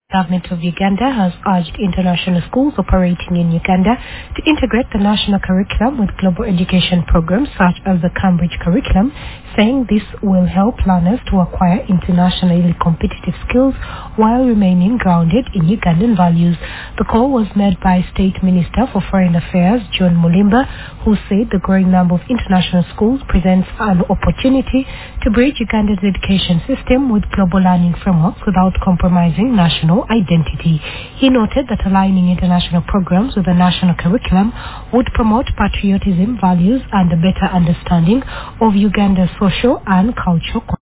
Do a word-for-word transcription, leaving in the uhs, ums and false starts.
Government of Uganda has urged international schools operating in Uganda to integrate the national curriculum with global education programs such as the Cambridge curriculum, saying this will help learners to acquire internationally competitive skills while remaining grounded in Ugandan values. The call was made by State Minister for Foreign Affairs, John Mulimba, who said the growing number of international schools presents an opportunity to bridge Uganda's education system with global learning frameworks without compromising national identity. He noted that aligning international programs with the national curriculum would promote patriotism, values, and a better understanding of Uganda's social and cultural